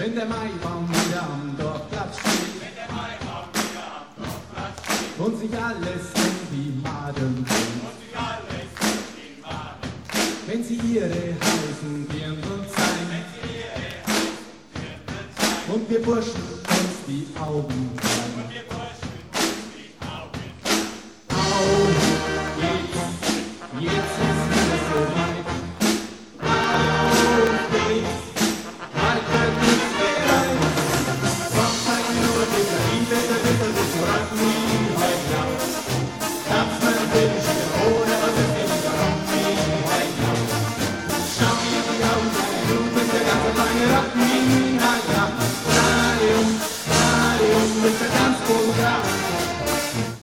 Wenn der Maibaum wieder am Dorfplatz steht, und sich alles um die Maden dreht, wenn sie ihre